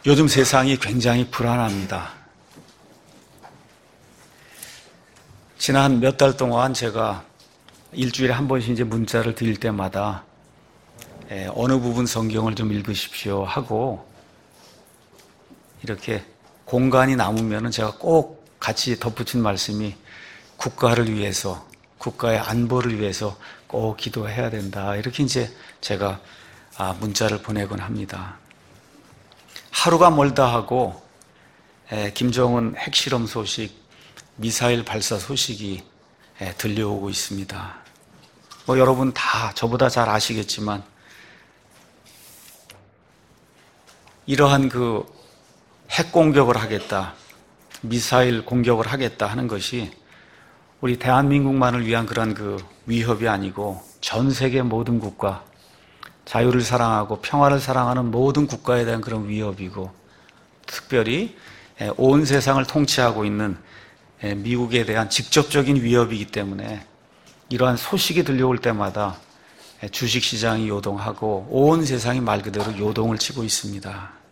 요즘 세상이 굉장히 불안합니다. 지난 몇 달 동안 제가 일주일에 한 번씩 이제 문자를 드릴 때마다 어느 부분 성경을 좀 읽으십시오 하고 이렇게 공간이 남으면 제가 꼭 같이 덧붙인 말씀이 국가를 위해서, 국가의 안보를 위해서 꼭 기도해야 된다. 이렇게 이제 제가 문자를 보내곤 합니다. 하루가 멀다 하고 김정은 핵실험 소식, 미사일 발사 소식이 들려오고 있습니다. 여러분 다 저보다 잘 아시겠지만 이러한 그 핵 공격을 하겠다, 미사일 공격을 하겠다 하는 것이 우리 대한민국만을 위한 그런 그 위협이 아니고 전 세계 모든 국가, 자유를 사랑하고 평화를 사랑하는 모든 국가에 대한 그런 위협이고, 특별히 온 세상을 통치하고 있는 미국에 대한 직접적인 위협이기 때문에 이러한 소식이 들려올 때마다 주식시장이 요동하고 온 세상이 말 그대로 요동을 치고 있습니다.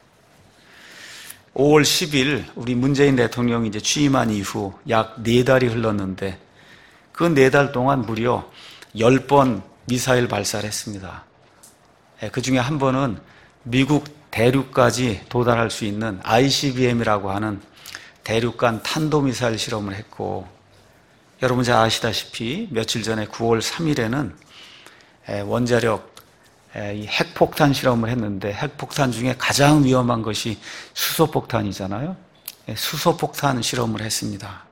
5월 10일 우리 문재인 대통령이 이제 취임한 이후 약 4달이 흘렀는데 그 4달 동안 무려 10번 미사일 발사를 했습니다. 그 중에 한 번은 미국 대륙까지 도달할 수 있는 ICBM이라고 하는 대륙간 탄도미사일 실험을 했고, 여러분 잘 아시다시피 며칠 전에 9월 3일에는 원자력 핵폭탄 실험을 했는데 핵폭탄 중에 가장 위험한 것이 수소폭탄이잖아요. 수소폭탄 실험을 했습니다.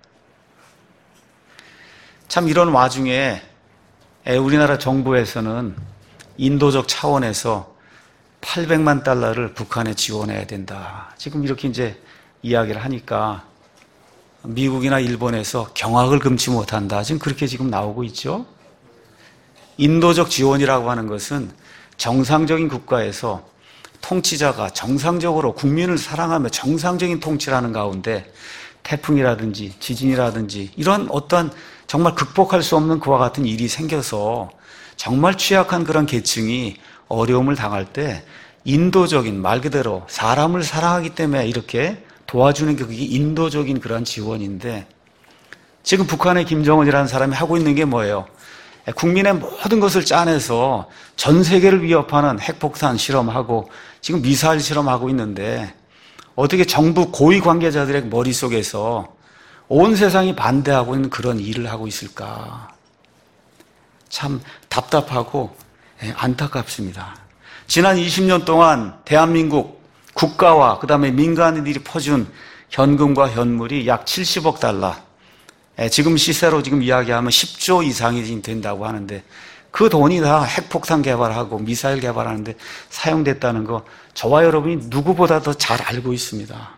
참 이런 와중에 우리나라 정부에서는 인도적 차원에서 800만 달러를 북한에 지원해야 된다. 지금 이렇게 이제 이야기를 하니까 미국이나 일본에서 경악을 금치 못한다. 지금 그렇게 지금 나오고 있죠. 인도적 지원이라고 하는 것은 정상적인 국가에서 통치자가 정상적으로 국민을 사랑하며 정상적인 통치를 하는 가운데 태풍이라든지 지진이라든지 이런 어떤 정말 극복할 수 없는 그와 같은 일이 생겨서 정말 취약한 그런 계층이 어려움을 당할 때 인도적인, 말 그대로 사람을 사랑하기 때문에 이렇게 도와주는 게 그게 인도적인 그런 지원인데, 지금 북한의 김정은이라는 사람이 하고 있는 게 뭐예요? 국민의 모든 것을 짜내서 전 세계를 위협하는 핵폭탄 실험하고 지금 미사일 실험하고 있는데 어떻게 정부 고위 관계자들의 머릿속에서 온 세상이 반대하고 있는 그런 일을 하고 있을까? 참 답답하고 안타깝습니다. 지난 20년 동안 대한민국 국가와 그다음에 민간인들이 퍼준 현금과 현물이 약 70억 달러, 지금 시세로 지금 이야기하면 10조 이상이 된다고 하는데 그 돈이 다 핵폭탄 개발하고 미사일 개발하는데 사용됐다는 거 저와 여러분이 누구보다 더 잘 알고 있습니다.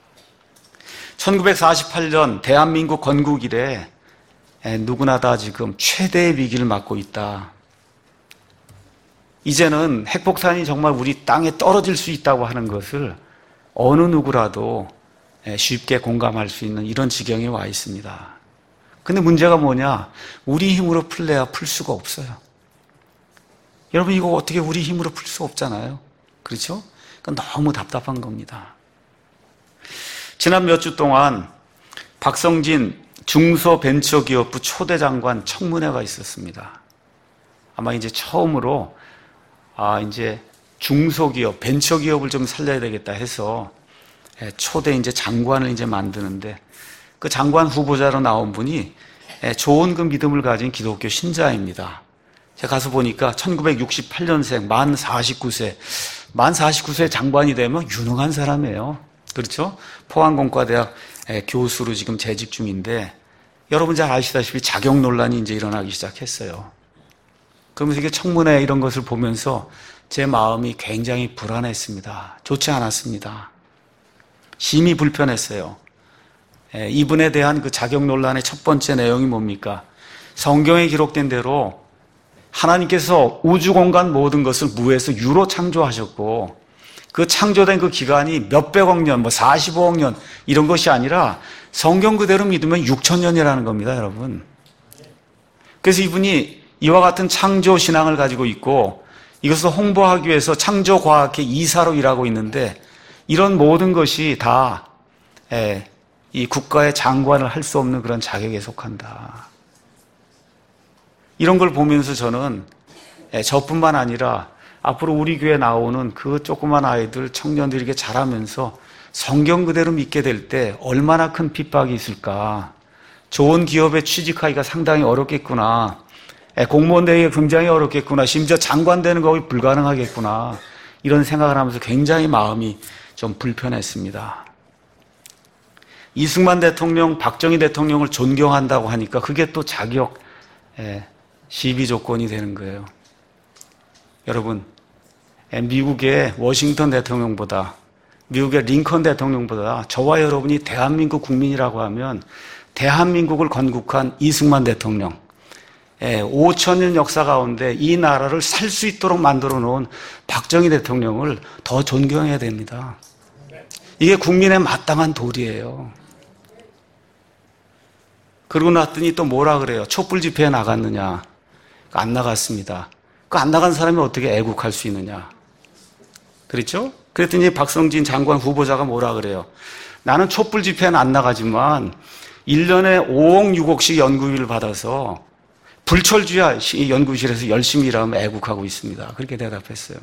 1948년 대한민국 건국 이래 누구나 다 지금 최대의 위기를 맞고 있다. 이제는 핵폭탄이 정말 우리 땅에 떨어질 수 있다고 하는 것을 어느 누구라도 쉽게 공감할 수 있는 이런 지경에 와 있습니다. 근데 문제가 뭐냐? 우리 힘으로 풀래야 풀 수가 없어요. 여러분 이거 어떻게 우리 힘으로 풀 수 없잖아요. 그렇죠? 그러니까 너무 답답한 겁니다. 지난 몇 주 동안 박성진 중소벤처기업부 초대장관 청문회가 있었습니다. 아마 이제 처음으로 이제 중소기업, 벤처기업을 좀 살려야 되겠다 해서 초대 이제 장관을 이제 만드는데 그 장관 후보자로 나온 분이 좋은 그 믿음을 가진 기독교 신자입니다. 제가 가서 보니까 1968년생, 만 49세 장관이 되면 유능한 사람이에요. 그렇죠? 포항공과대학 교수로 지금 재직 중인데 여러분 잘 아시다시피 자격 논란이 이제 일어나기 시작했어요. 그러면서 이게 청문회 이런 것을 보면서 제 마음이 굉장히 불안했습니다. 좋지 않았습니다. 심히 불편했어요. 이분에 대한 그 자격 논란의 첫 번째 내용이 뭡니까? 성경에 기록된 대로 하나님께서 우주 공간 모든 것을 무에서 유로 창조하셨고 그 창조된 그 기간이 몇백억 년, 45억 년 이런 것이 아니라 성경 그대로 믿으면 6,000년이라는 겁니다, 여러분. 그래서 이분이 이와 같은 창조 신앙을 가지고 있고 이것을 홍보하기 위해서 창조과학회 이사로 일하고 있는데 이런 모든 것이 다 이 국가의 장관을 할 수 없는 그런 자격에 속한다. 이런 걸 보면서 저는 저뿐만 아니라 앞으로 우리 교회에 나오는 그 조그만 아이들, 청년들에게 자라면서 성경 그대로 믿게 될 때 얼마나 큰 핍박이 있을까. 좋은 기업에 취직하기가 상당히 어렵겠구나. 공무원 되기가 굉장히 어렵겠구나. 심지어 장관 되는 거 불가능하겠구나. 이런 생각을 하면서 굉장히 마음이 좀 불편했습니다. 이승만 대통령, 박정희 대통령을 존경한다고 하니까 그게 또 자격 시비 조건이 되는 거예요. 여러분, 미국의 워싱턴 대통령보다, 미국의 링컨 대통령보다 저와 여러분이 대한민국 국민이라고 하면 대한민국을 건국한 이승만 대통령, 5,000년 역사 가운데 이 나라를 살 수 있도록 만들어 놓은 박정희 대통령을 더 존경해야 됩니다. 이게 국민의 마땅한 도리예요. 그러고 났더니 또 뭐라 그래요? 촛불 집회에 나갔느냐? 안 나갔습니다. 그 안 나간 사람이 어떻게 애국할 수 있느냐? 그렇죠? 그랬더니 박성진 장관 후보자가 뭐라 그래요? 나는 촛불 집회는 안 나가지만 1년에 5억, 6억씩 연구비를 받아서 불철주야 연구실에서 열심히 일하며 애국하고 있습니다. 그렇게 대답했어요.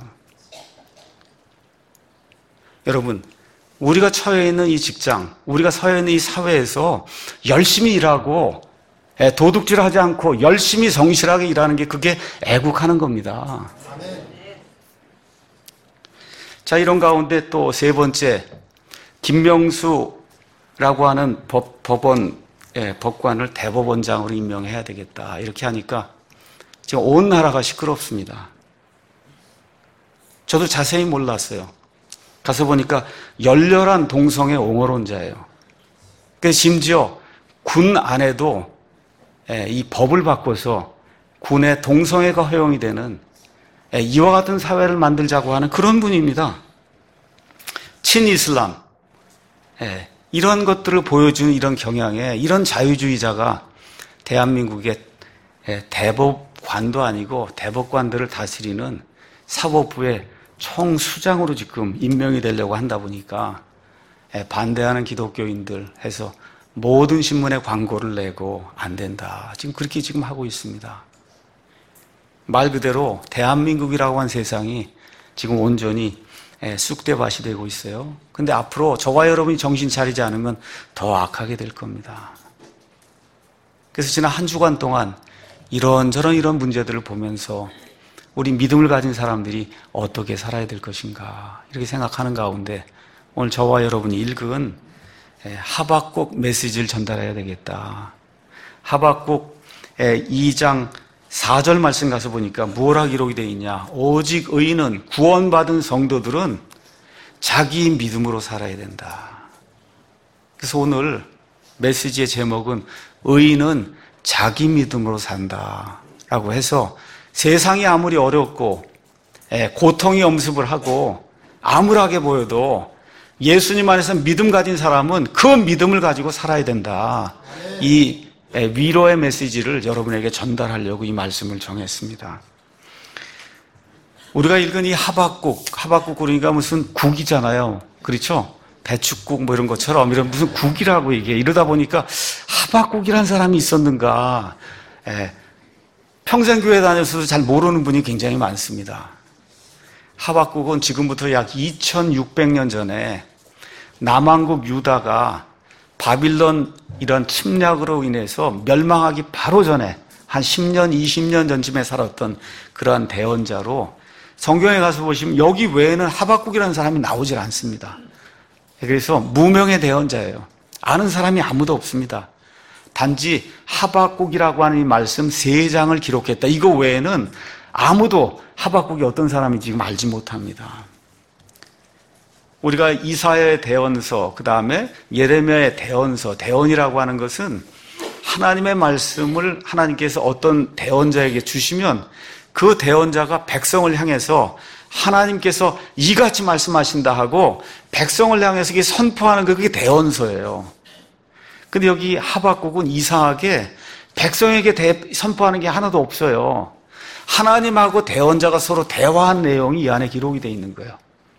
여러분, 우리가 처해 있는 이 직장, 우리가 서해 있는 이 사회에서 열심히 일하고 도둑질하지 않고 열심히 성실하게 일하는 게 그게 애국하는 겁니다. 자, 이런 가운데 또 세 번째, 김명수라고 하는 법관을 대법원장으로 임명해야 되겠다. 이렇게 하니까 지금 온 나라가 시끄럽습니다. 저도 자세히 몰랐어요. 가서 보니까 열렬한 동성애 옹호론자예요. 그래서 심지어 군 안에도 이 법을 바꿔서 군의 동성애가 허용이 되는 이와 같은 사회를 만들자고 하는 그런 분입니다. 친이슬람, 이런 것들을 보여주는 이런 경향에 이런 자유주의자가 대한민국의 대법관도 아니고 대법관들을 다스리는 사법부의 총수장으로 지금 임명이 되려고 한다 보니까 반대하는 기독교인들 해서 모든 신문에 광고를 내고 안 된다. 지금 그렇게 지금 하고 있습니다. 말 그대로 대한민국이라고 한 세상이 지금 온전히 쑥대밭이 되고 있어요. 근데 앞으로 저와 여러분이 정신 차리지 않으면 더 악하게 될 겁니다. 그래서 지난 한 주간 동안 이런저런 이런 문제들을 보면서 우리 믿음을 가진 사람들이 어떻게 살아야 될 것인가 이렇게 생각하는 가운데 오늘 저와 여러분이 읽은 하박국 메시지를 전달해야 되겠다. 하박국 2장 4절 말씀 가서 보니까 뭐라 기록이 되어 있냐. 오직 의인은, 구원받은 성도들은 자기 믿음으로 살아야 된다. 그래서 오늘 메시지의 제목은 의인은 자기 믿음으로 산다 라고 해서 세상이 아무리 어렵고 고통이 엄습을 하고 암울하게 보여도 예수님 안에서 믿음 가진 사람은 그 믿음을 가지고 살아야 된다. 이 위로의 메시지를 여러분에게 전달하려고 이 말씀을 정했습니다. 우리가 읽은 이 하박국 그러니까 무슨 국이잖아요. 그렇죠? 배축국 뭐 이런 것처럼 이런 무슨 국이라고 이게 이러다 보니까 하박국이라는 사람이 있었는가. 평생 교회 다녔어도 잘 모르는 분이 굉장히 많습니다. 하박국은 지금부터 약 2600년 전에 남왕국 유다가 바빌론 이런 침략으로 인해서 멸망하기 바로 전에 한 10년, 20년 전쯤에 살았던 그러한 대언자로 성경에 가서 보시면 여기 외에는 하박국이라는 사람이 나오질 않습니다. 그래서 무명의 대언자예요. 아는 사람이 아무도 없습니다. 단지 하박국이라고 하는 이 말씀 3장을 기록했다. 이거 외에는 아무도 하박국이 어떤 사람인지 지금 알지 못합니다. 우리가 이사야의 대언서, 그 다음에 예레미야의 대언서, 대언이라고 하는 것은 하나님의 말씀을 하나님께서 어떤 대언자에게 주시면 그 대언자가 백성을 향해서 하나님께서 이같이 말씀하신다 하고 백성을 향해서 이게 선포하는 그게 대언서예요. 근데 여기 하박국은 이상하게 백성에게 선포하는 게 하나도 없어요. 하나님하고 대언자가 서로 대화한 내용이 이 안에 기록이 되어 있는 거예요.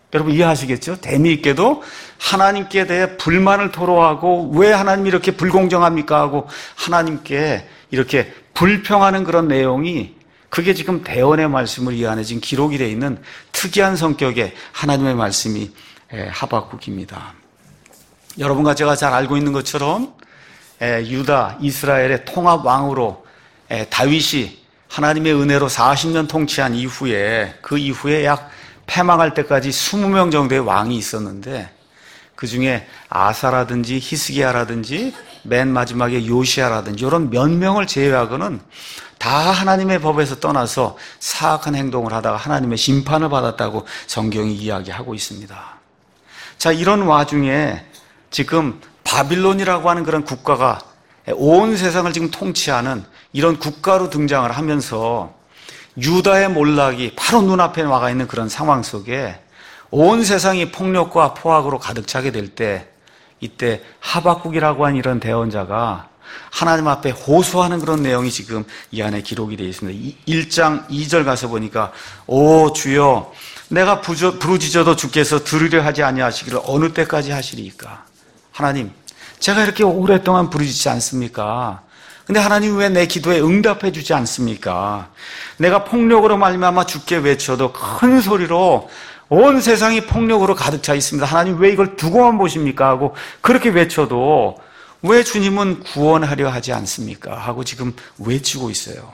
여러분 이해하시겠죠? 재미있게도 하나님께 대해 불만을 토로하고 왜 하나님이 이렇게 불공정합니까? 하고 하나님께 이렇게 불평하는 그런 내용이 그게 지금 대언의 말씀을 이 안에 지금 기록이 되어 있는 특이한 성격의 하나님의 말씀이 하박국입니다. 여러분과 제가 잘 알고 있는 것처럼 유다, 이스라엘의 통합 왕으로 다윗이 하나님의 은혜로 40년 통치한 이후에 그 이후에 약 패망할 때까지 20명 정도의 왕이 있었는데 그 중에 아사라든지 히스기야라든지 맨 마지막에 요시야라든지 이런 몇 명을 제외하고는 다 하나님의 법에서 떠나서 사악한 행동을 하다가 하나님의 심판을 받았다고 성경이 이야기하고 있습니다. 자, 이런 와중에 지금 바빌론이라고 하는 그런 국가가 온 세상을 지금 통치하는 이런 국가로 등장을 하면서 유다의 몰락이 바로 눈앞에 와가 있는 그런 상황 속에 온 세상이 폭력과 포악으로 가득 차게 될 때 이때 하박국이라고 하는 이런 대언자가 하나님 앞에 호소하는 그런 내용이 지금 이 안에 기록이 되어 있습니다. 1장 2절 가서 보니까 오 주여 내가 부르짖어도 주께서 들으려 하지 아니하시기를 어느 때까지 하시리이까. 하나님 제가 이렇게 오랫동안 부르짖지 않습니까? 근데 하나님 왜 내 기도에 응답해 주지 않습니까? 내가 폭력으로 말미암아 주께 외쳐도 큰 소리로 온 세상이 폭력으로 가득 차 있습니다. 하나님 왜 이걸 두고만 보십니까? 하고 그렇게 외쳐도 왜 주님은 구원하려 하지 않습니까? 하고 지금 외치고 있어요.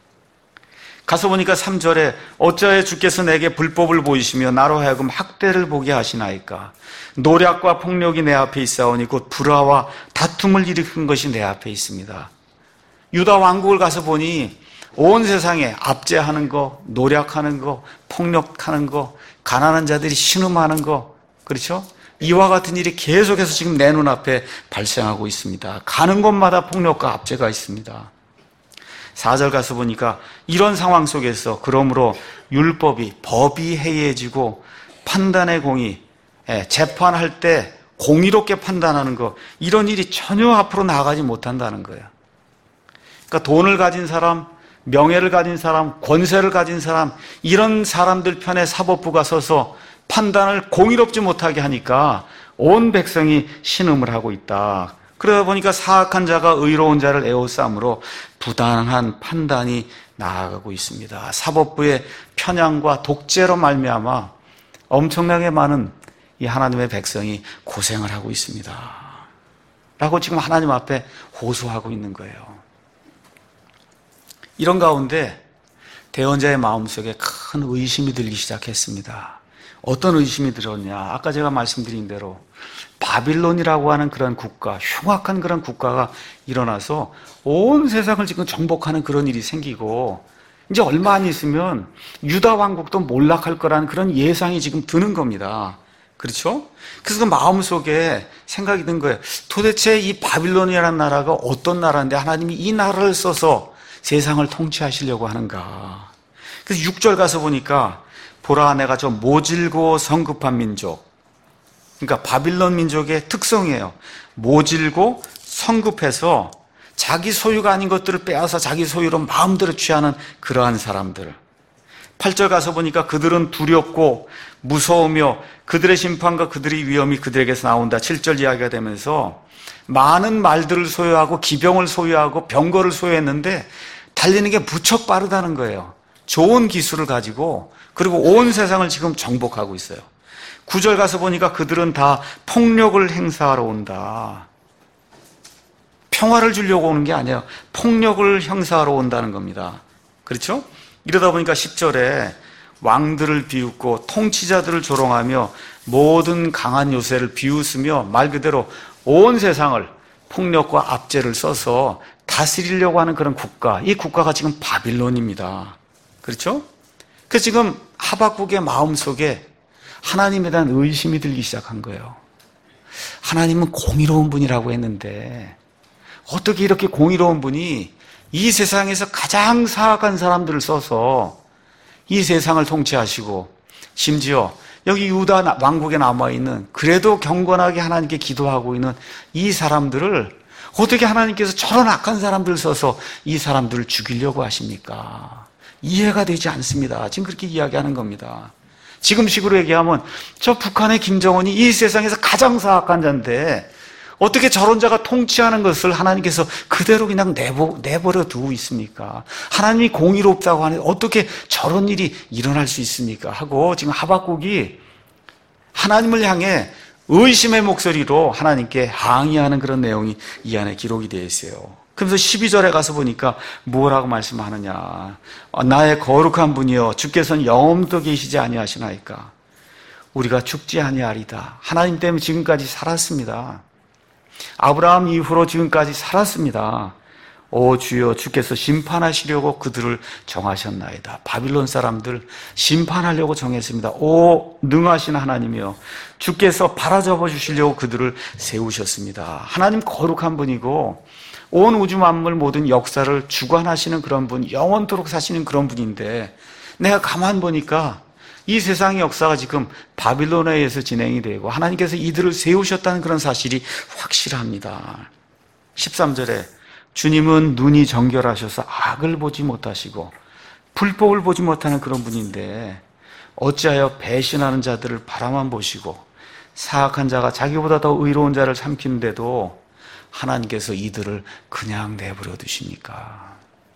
가서 보니까 3절에 어찌하여 주께서 내게 불법을 보이시며 나로 하여금 학대를 보게 하시나이까. 노략과 폭력이 내 앞에 있사오니 곧 불화와 다툼을 일으킨 것이 내 앞에 있습니다. 유다 왕국을 가서 보니 온 세상에 압제하는 거, 노략하는 거, 폭력하는 거, 가난한 자들이 신음하는 거, 그렇죠? 이와 같은 일이 계속해서 지금 내 눈앞에 발생하고 있습니다. 가는 곳마다 폭력과 압제가 있습니다. 4절 가서 보니까 이런 상황 속에서 그러므로 법이 해이해지고 판단의 공의, 재판할 때 공의롭게 판단하는 거, 이런 일이 전혀 앞으로 나아가지 못한다는 거예요. 그러니까 돈을 가진 사람, 명예를 가진 사람, 권세를 가진 사람, 이런 사람들 편에 사법부가 서서 판단을 공의롭지 못하게 하니까 온 백성이 신음을 하고 있다. 그러다 보니까 사악한 자가 의로운 자를 에워싸므로 부당한 판단이 나아가고 있습니다. 사법부의 편향과 독재로 말미암아 엄청나게 많은 이 하나님의 백성이 고생을 하고 있습니다. 라고 지금 하나님 앞에 호소하고 있는 거예요. 이런 가운데 대언자의 마음속에 큰 의심이 들기 시작했습니다. 어떤 의심이 들었냐? 아까 제가 말씀드린 대로 바빌론이라고 하는 그런 국가, 흉악한 그런 국가가 일어나서 온 세상을 지금 정복하는 그런 일이 생기고 이제 얼마 안 있으면 유다 왕국도 몰락할 거라는 그런 예상이 지금 드는 겁니다. 그렇죠? 그래서 그 마음속에 생각이 든 거예요. 도대체 이 바빌론이라는 나라가 어떤 나라인데 하나님이 이 나라를 써서 세상을 통치하시려고 하는가. 그래서 6절 가서 보니까 보라 내가 저 모질고 성급한 민족, 그러니까 바빌론 민족의 특성이에요. 모질고 성급해서 자기 소유가 아닌 것들을 빼앗아 자기 소유로 마음대로 취하는 그러한 사람들. 8절 가서 보니까 그들은 두렵고 무서우며 그들의 심판과 그들의 위험이 그들에게서 나온다. 7절 이야기가 되면서 많은 말들을 소유하고 기병을 소유하고 병거를 소유했는데 달리는 게 무척 빠르다는 거예요. 좋은 기술을 가지고 그리고 온 세상을 지금 정복하고 있어요. 9절 가서 보니까 그들은 다 폭력을 행사하러 온다. 평화를 주려고 오는 게 아니에요. 폭력을 행사하러 온다는 겁니다. 그렇죠? 이러다 보니까 10절에 왕들을 비웃고 통치자들을 조롱하며 모든 강한 요새를 비웃으며 말 그대로 온 세상을 폭력과 압제를 써서 다스리려고 하는 그런 국가, 이 국가가 지금 바빌론입니다. 그렇죠? 그래서 지금 하박국의 마음속에 하나님에 대한 의심이 들기 시작한 거예요. 하나님은 공의로운 분이라고 했는데 어떻게 이렇게 공의로운 분이 이 세상에서 가장 사악한 사람들을 써서 이 세상을 통치하시고 심지어 여기 유다 왕국에 남아있는 그래도 경건하게 하나님께 기도하고 있는 이 사람들을 어떻게 하나님께서 저런 악한 사람들을 써서 이 사람들을 죽이려고 하십니까? 이해가 되지 않습니다. 지금 그렇게 이야기하는 겁니다. 지금 식으로 얘기하면 저 북한의 김정은이 이 세상에서 가장 사악한 자인데 어떻게 저런 자가 통치하는 것을 하나님께서 그대로 그냥 내버려 두고 있습니까? 하나님이 공의롭다고 하는데 어떻게 저런 일이 일어날 수 있습니까? 하고 지금 하박국이 하나님을 향해 의심의 목소리로 하나님께 항의하는 그런 내용이 이 안에 기록이 되어 있어요. 그래서 12절에 가서 보니까 뭐라고 말씀하느냐. 나의 거룩한 분이여 주께서는 영원토록 계시지 아니하시나이까. 우리가 죽지 아니하리다. 하나님 때문에 지금까지 살았습니다. 아브라함 이후로 지금까지 살았습니다. 오 주여 주께서 심판하시려고 그들을 정하셨나이다. 바빌론 사람들 심판하려고 정했습니다. 오 능하신 하나님이여 주께서 바라잡아 주시려고 그들을 세우셨습니다. 하나님 거룩한 분이고 온 우주 만물 모든 역사를 주관하시는 그런 분, 영원토록 사시는 그런 분인데 내가 가만 보니까 이 세상의 역사가 지금 바빌론에 의해서 진행이 되고 하나님께서 이들을 세우셨다는 그런 사실이 확실합니다. 13절에 주님은 눈이 정결하셔서 악을 보지 못하시고 불법을 보지 못하는 그런 분인데 어찌하여 배신하는 자들을 바라만 보시고 사악한 자가 자기보다 더 의로운 자를 삼키는데도 하나님께서 이들을 그냥 내버려 두십니까?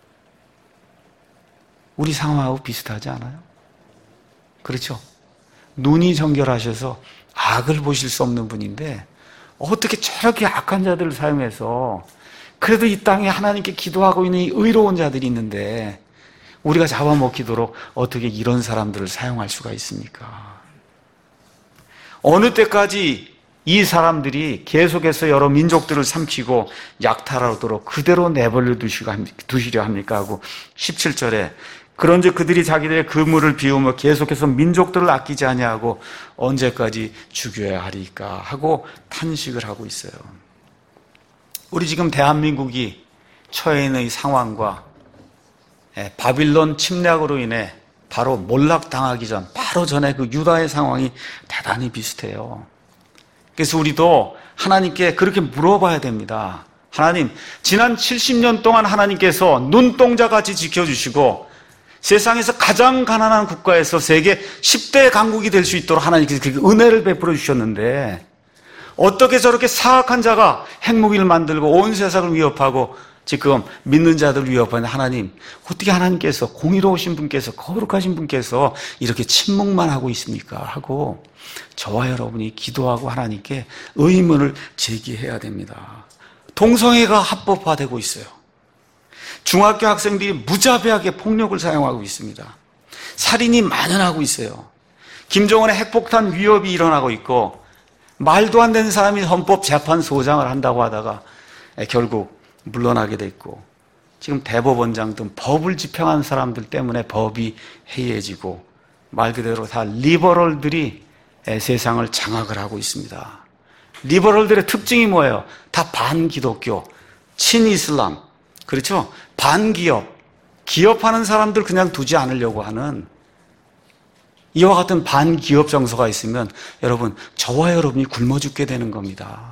우리 상황하고 비슷하지 않아요? 그렇죠? 눈이 정결하셔서 악을 보실 수 없는 분인데 어떻게 저렇게 악한 자들을 사용해서 그래도 이 땅에 하나님께 기도하고 있는 이 의로운 자들이 있는데 우리가 잡아먹히도록 어떻게 이런 사람들을 사용할 수가 있습니까? 어느 때까지 이 사람들이 계속해서 여러 민족들을 삼키고 약탈하도록 그대로 내버려 두시려 합니까? 하고 17절에 그런즉 그들이 자기들의 그물을 비우며 계속해서 민족들을 아끼지 아니하고 언제까지 죽여야 하리까 하고 탄식을 하고 있어요. 우리 지금 대한민국이 처해 있는 이 상황과 바빌론 침략으로 인해 바로 몰락당하기 전 바로 전에 그 유다의 상황이 대단히 비슷해요. 그래서 우리도 하나님께 그렇게 물어봐야 됩니다. 하나님, 지난 70년 동안 하나님께서 눈동자같이 지켜주시고 세상에서 가장 가난한 국가에서 세계 10대 강국이 될 수 있도록 하나님께서 그렇게 은혜를 베풀어 주셨는데 어떻게 저렇게 사악한 자가 핵무기를 만들고 온 세상을 위협하고 지금 믿는 자들을 위협하는 하나님, 어떻게 하나님께서 공의로우신 분께서 거룩하신 분께서 이렇게 침묵만 하고 있습니까? 하고 저와 여러분이 기도하고 하나님께 의문을 제기해야 됩니다. 동성애가 합법화되고 있어요. 중학교 학생들이 무자비하게 폭력을 사용하고 있습니다. 살인이 만연하고 있어요. 김정은의 핵폭탄 위협이 일어나고 있고 말도 안 되는 사람이 헌법재판소장을 한다고 하다가 결국 물러나게 됐고 지금 대법원장 등 법을 집행하는 사람들 때문에 법이 해이해지고 말 그대로 다 리버럴들이 세상을 장악을 하고 있습니다. 리버럴들의 특징이 뭐예요? 다 반기독교, 친이슬람, 그렇죠? 반기업, 기업하는 사람들 그냥 두지 않으려고 하는 이와 같은 반기업 정서가 있으면 여러분, 저와 여러분이 굶어 죽게 되는 겁니다.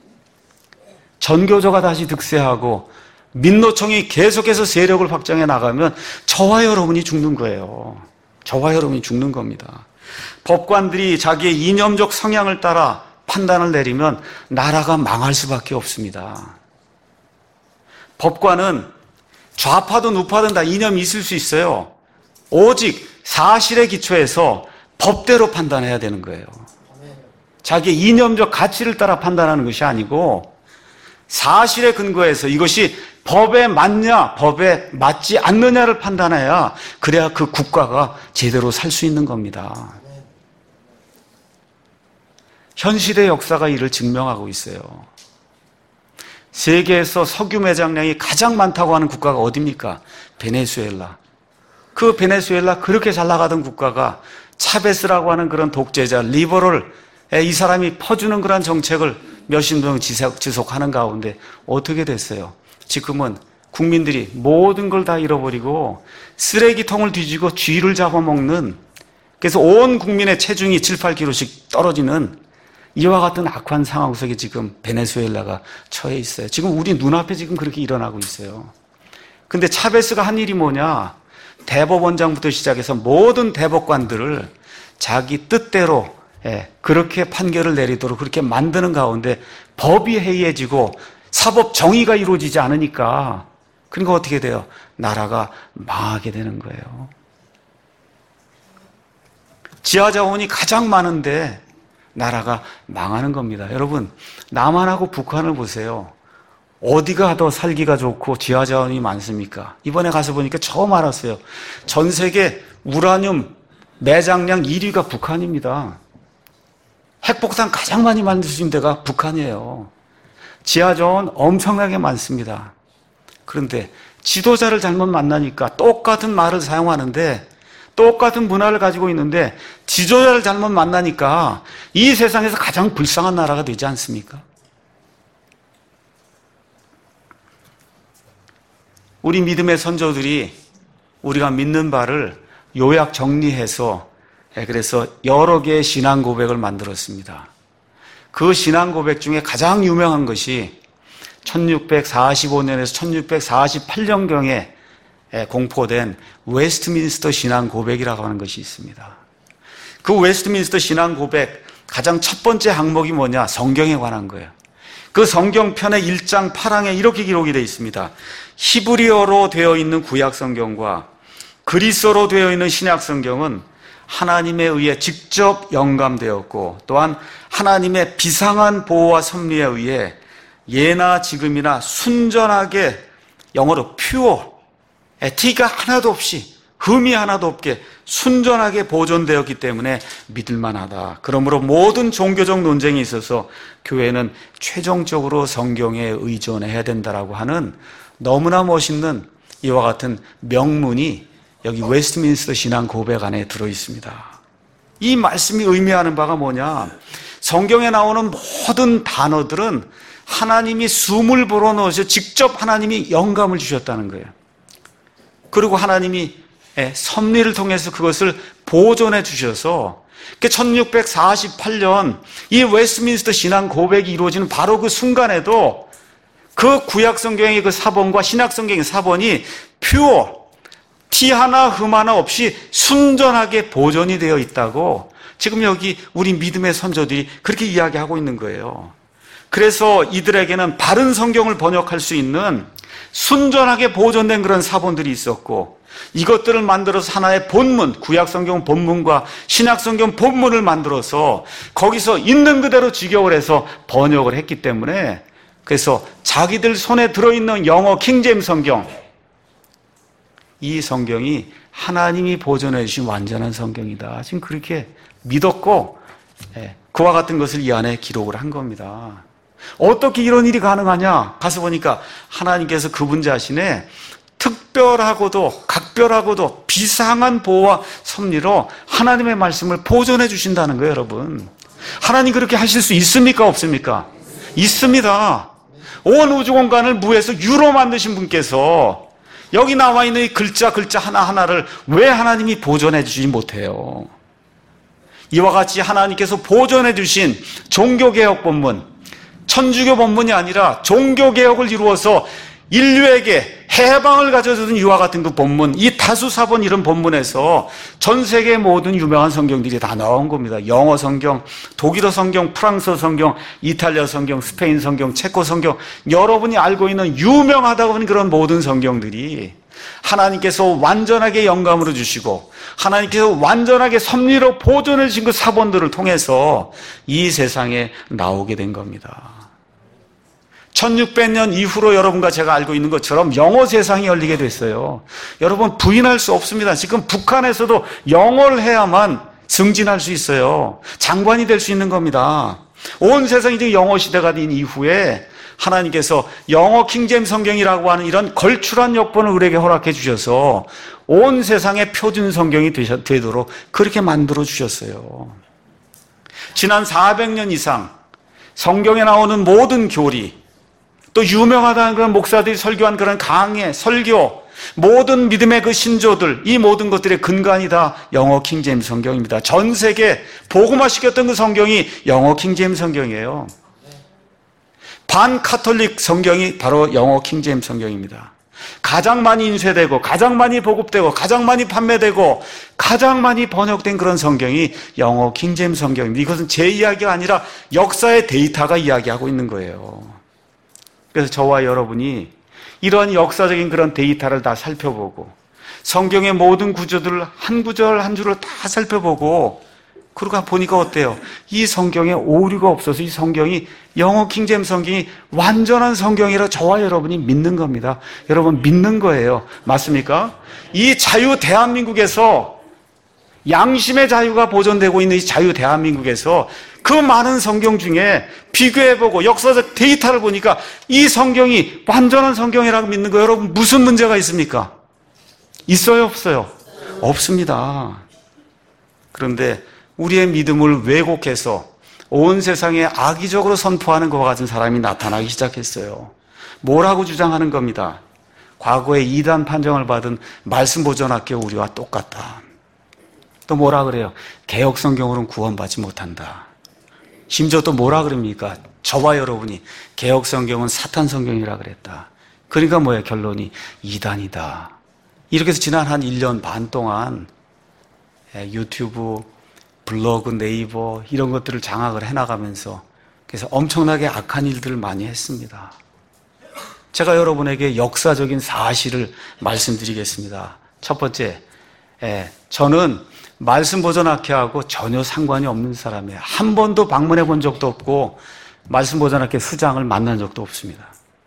전교조가 다시 득세하고 민노총이 계속해서 세력을 확장해 나가면 저와 여러분이 죽는 거예요. 저와 여러분이 죽는 겁니다. 법관들이 자기의 이념적 성향을 따라 판단을 내리면 나라가 망할 수밖에 없습니다. 법관은 좌파든 우파든 다 이념이 있을 수 있어요. 오직 사실에 기초해서 법대로 판단해야 되는 거예요. 자기의 이념적 가치를 따라 판단하는 것이 아니고 사실에 근거해서 이것이 법에 맞냐, 법에 맞지 않느냐를 판단해야 그래야 그 국가가 제대로 살 수 있는 겁니다. 현실의 역사가 이를 증명하고 있어요. 세계에서 석유 매장량이 가장 많다고 하는 국가가 어디입니까? 베네수엘라. 그 베네수엘라 그렇게 잘 나가던 국가가 차베스라고 하는 그런 독재자, 리버럴, 이 사람이 퍼주는 그런 정책을 몇십 년 지속하는 가운데 어떻게 됐어요? 지금은 국민들이 모든 걸 다 잃어버리고 쓰레기통을 뒤지고 쥐를 잡아먹는, 그래서 온 국민의 체중이 7, 8kg씩 떨어지는 이와 같은 악한 상황 속에 지금 베네수엘라가 처해 있어요. 지금 우리 눈앞에 지금 그렇게 일어나고 있어요. 근데 차베스가 한 일이 뭐냐? 대법원장부터 시작해서 모든 대법관들을 자기 뜻대로 그렇게 판결을 내리도록 그렇게 만드는 가운데 법이 해이해지고 사법 정의가 이루어지지 않으니까 그러니까 어떻게 돼요? 나라가 망하게 되는 거예요. 지하자원이 가장 많은데 나라가 망하는 겁니다. 여러분, 남한하고 북한을 보세요. 어디가 더 살기가 좋고 지하자원이 많습니까? 이번에 가서 보니까 처음 알았어요. 전 세계 우라늄 매장량 1위가 북한입니다. 핵폭탄 가장 많이 만들 수 있는 데가 북한이에요. 지하자원 엄청나게 많습니다. 그런데 지도자를 잘못 만나니까 똑같은 말을 사용하는데 똑같은 문화를 가지고 있는데 지도자를 잘못 만나니까 이 세상에서 가장 불쌍한 나라가 되지 않습니까? 우리 믿음의 선조들이 우리가 믿는 바를 요약 정리해서 그래서 여러 개의 신앙 고백을 만들었습니다. 그 신앙 고백 중에 가장 유명한 것이 1645년에서 1648년경에 공포된 웨스트민스터 신앙 고백이라고 하는 것이 있습니다. 그 웨스트민스터 신앙 고백 가장 첫 번째 항목이 뭐냐? 성경에 관한 거예요. 그 성경편의 1장 8항에 이렇게 기록이 되어 있습니다. 히브리어로 되어 있는 구약 성경과 그리스어로 되어 있는 신약 성경은 하나님에 의해 직접 영감되었고 또한 하나님의 비상한 보호와 섭리에 의해 예나 지금이나 순전하게 영어로 pure, 티가 하나도 없이 흠이 하나도 없게 순전하게 보존되었기 때문에 믿을만하다. 그러므로 모든 종교적 논쟁이 있어서 교회는 최종적으로 성경에 의존해야 된다라고 하는 너무나 멋있는 이와 같은 명문이 여기 웨스트민스터 신앙 고백 안에 들어있습니다. 이 말씀이 의미하는 바가 뭐냐? 성경에 나오는 모든 단어들은 하나님이 숨을 불어넣으셔 직접 하나님이 영감을 주셨다는 거예요. 그리고 하나님이 섭리를 통해서 그것을 보존해 주셔서 1648년 이 웨스트민스터 신앙 고백이 이루어지는 바로 그 순간에도 그 구약 성경의 그 사본과 신약 성경의 사본이 퓨어, 티 하나 흠 하나 없이 순전하게 보존이 되어 있다고 지금 여기 우리 믿음의 선조들이 그렇게 이야기하고 있는 거예요. 그래서 이들에게는 바른 성경을 번역할 수 있는 순전하게 보존된 그런 사본들이 있었고 이것들을 만들어서 하나의 본문, 구약 성경 본문과 신약 성경 본문을 만들어서 거기서 있는 그대로 직역을 해서 번역을 했기 때문에 그래서 자기들 손에 들어있는 영어 킹제임스 성경, 이 성경이 하나님이 보존해 주신 완전한 성경이다. 지금 그렇게 믿었고 그와 같은 것을 이 안에 기록을 한 겁니다. 어떻게 이런 일이 가능하냐? 가서 보니까 하나님께서 그분 자신의 특별하고도 각별하고도 비상한 보호와 섭리로 하나님의 말씀을 보존해 주신다는 거예요, 여러분. 하나님 그렇게 하실 수 있습니까? 없습니까? 있습니다. 온 우주 공간을 무에서 유로 만드신 분께서 여기 나와 있는 이 글자 하나하나를 왜 하나님이 보존해 주지 못해요? 이와 같이 하나님께서 보존해 주신 종교개혁 본문, 천주교 본문이 아니라 종교개혁을 이루어서 인류에게 해방을 가져주는 이와 같은 그 본문, 이 다수사본 이런 본문에서 전 세계 모든 유명한 성경들이 다 나온 겁니다. 영어 성경, 독일어 성경, 프랑스어 성경, 이탈리아 성경, 스페인 성경, 체코 성경, 여러분이 알고 있는 유명하다고 하는 그런 모든 성경들이 하나님께서 완전하게 영감으로 주시고 하나님께서 완전하게 섭리로 보존해 주신 그 사본들을 통해서 이 세상에 나오게 된 겁니다. 1600년 이후로 여러분과 제가 알고 있는 것처럼 영어 세상이 열리게 됐어요. 여러분 부인할 수 없습니다. 지금 북한에서도 영어를 해야만 승진할 수 있어요. 장관이 될 수 있는 겁니다. 온 세상이 지금 영어 시대가 된 이후에 하나님께서 영어 킹제임스 성경이라고 하는 이런 걸출한 여건을 우리에게 허락해 주셔서 온 세상의 표준 성경이 되도록 그렇게 만들어 주셨어요. 지난 400년 이상 성경에 나오는 모든 교리, 또 유명하다는 그런 목사들이 설교한 그런 강해, 설교, 모든 믿음의 그 신조들, 이 모든 것들의 근간이 다 영어 킹제임스 성경입니다. 전 세계 복음화 시켰던 그 성경이 영어 킹제임스 성경이에요. 반카톨릭 성경이 바로 영어 킹제임스 성경입니다. 가장 많이 인쇄되고 가장 많이 보급되고 가장 많이 판매되고 가장 많이 번역된 그런 성경이 영어 킹제임스 성경입니다. 이것은 제 이야기가 아니라 역사의 데이터가 이야기하고 있는 거예요. 그래서 저와 여러분이 이러한 역사적인 그런 데이터를 다 살펴보고 성경의 모든 구조들을 한 구절 한 줄을 다 살펴보고 그러고 보니까 어때요? 이 성경에 오류가 없어서 이 성경이 영어 킹제임스 성경이 완전한 성경이라 저와 여러분이 믿는 겁니다. 여러분 믿는 거예요. 맞습니까? 이 자유 대한민국에서 양심의 자유가 보존되고 있는 이 자유 대한민국에서 그 많은 성경 중에 비교해보고 역사적 데이터를 보니까 이 성경이 완전한 성경이라고 믿는 거예요. 여러분 무슨 문제가 있습니까? 있어요? 없어요? 없습니다. 그런데 우리의 믿음을 왜곡해서 온 세상에 악의적으로 선포하는 것과 같은 사람이 나타나기 시작했어요. 뭐라고 주장하는 겁니다. 과거에 이단 판정을 받은 말씀보존학교 우리와 똑같다. 또 뭐라 그래요? 개혁 성경으로는 구원받지 못한다. 심지어 또 뭐라 그럽니까? 저와 여러분이 개혁 성경은 사탄 성경이라 그랬다. 그러니까 뭐예요? 결론이 이단이다. 이렇게 해서 지난 한 1년 반 동안 유튜브, 블로그, 네이버 이런 것들을 장악을 해나가면서 그래서 엄청나게 악한 일들을 많이 했습니다. 제가 여러분에게 역사적인 사실을 말씀드리겠습니다. 첫 번째, 저는 말씀보존학회하고 전혀 상관이 없는 사람이에요. 한 번도 방문해 본 적도 없고 말씀보존학회 수장을 만난 적도 없습니다.